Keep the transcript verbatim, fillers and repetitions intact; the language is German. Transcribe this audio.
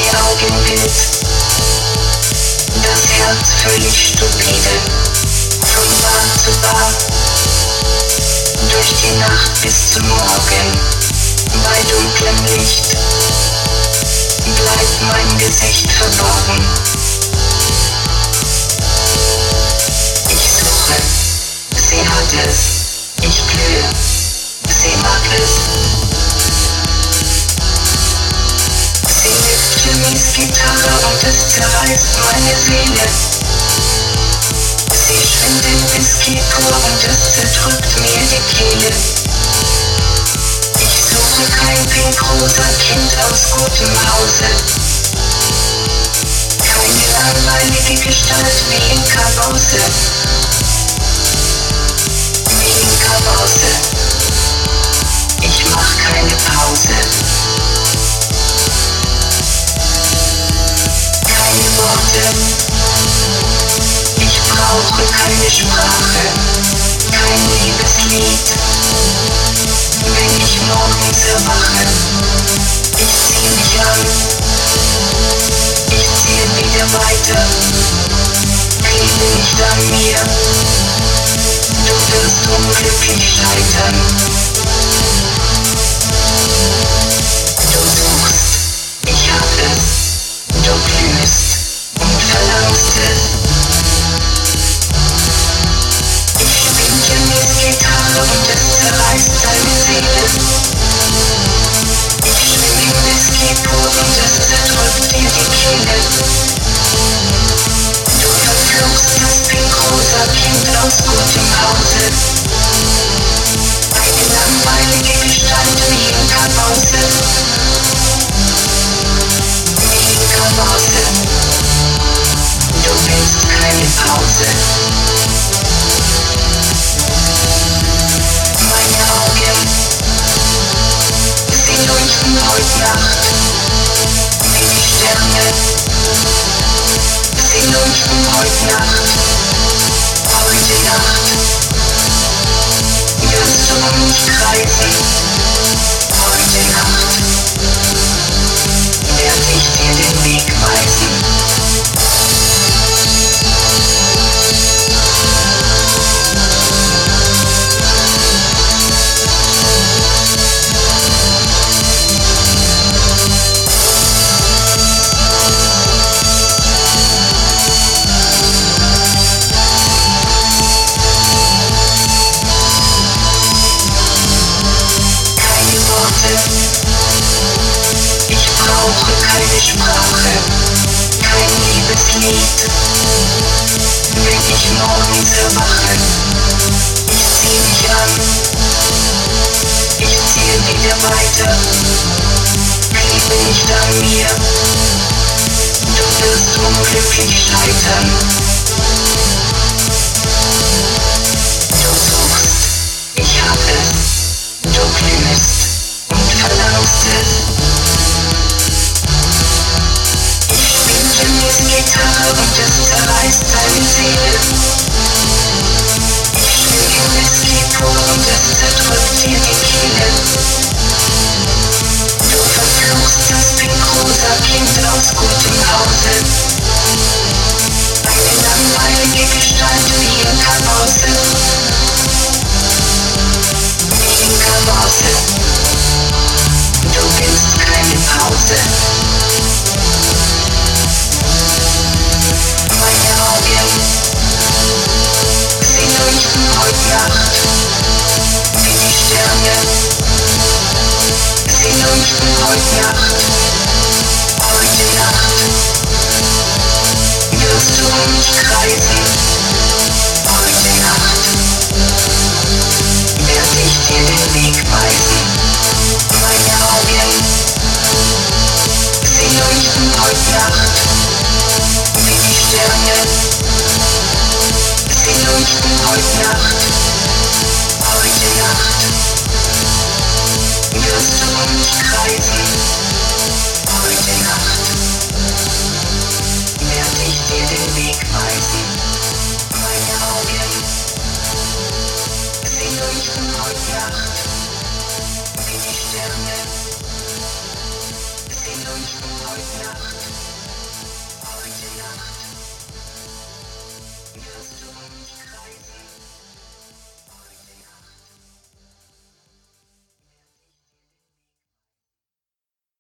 Augenbild, das Herz völlig stupide, von Bar zu Bar, durch die Nacht bis zum Morgen, bei dunklem Licht, bleibt mein Gesicht verborgen. Ich suche, sie hat es, ich glühe, sie mag es. Sie nimmt Jimmys Gitarre und es zerreißt meine Seele. Sie schwimmt in Whisky pur und es zerdrückt mir die Kehle. Ich suche kein pinkrosa Kind aus gutem Hause. Keine langweilige Gestalt wie in Kabosse. Wie in Kabosse. Ich mach keine Pause. Keine Worte. Ich brauche keine Sprache. Kein Liebeslied. Wenn ich morgens erwache, ich zieh mich an. Ich ziehe wieder weiter. Liebe nicht an mir. Du wirst unglücklich scheitern. Du suchst, ich hab es. Du glühst und verlangst es. Ich spiel Jimmys Gitarre und es zerreißt seine Seele. Ich schwimm in Whisky pur und es zerdrückt dir die Kehle. Du verfluchst das pinkrosa Kind aus gutem Hause. Eine langweilige Gestalt wie in Kabosse. Wie in Kabosse. Du willst keine Pause. Meine Augen, sie leuchten heut Nacht, wie die Sterne. Sie leuchten heut Nacht, heute Nacht. Wirst du um mich kreisen, heute Nacht. Werd ich dir den Weg weisen. Ich brauche keine Sprache, kein Liebeslied. Wenn ich morgens erwache, ich zieh mich an. Ich ziehe wieder weiter. Liebe nicht an mir. Du wirst unglücklich scheitern. Du suchst, ich hab es. Du glühst und verlangst es. Ich spiel Jimmys Gitarre und es zerreißt seine Seele. Ich schwimm in Whisky pur und es zerdrückt dir die Kehle. Du verfluchst das pinkrosa Kind aus gutem Hause. Eine langweilige Gestalt wie in Kabosse. Wie in Kabosse. Du willst keine Pause. Meine Augen, sie leuchten heut Nacht, wie die Sterne. Sie leuchten heut Nacht, heute Nacht. Wirst du um mich kreisen, heute Nacht. Werd ich dir den Weg weisen. Meine Augen, sie leuchten heut Nacht, wie die Sterne. Sie leuchten heut Nacht, heute Nacht. Wirst du um mich kreisen, heute Nacht. Werd ich dir den Weg weisen. Meine Augen, sie leuchten heut Nacht, wie die Sterne. Sie leuchten heut Nacht.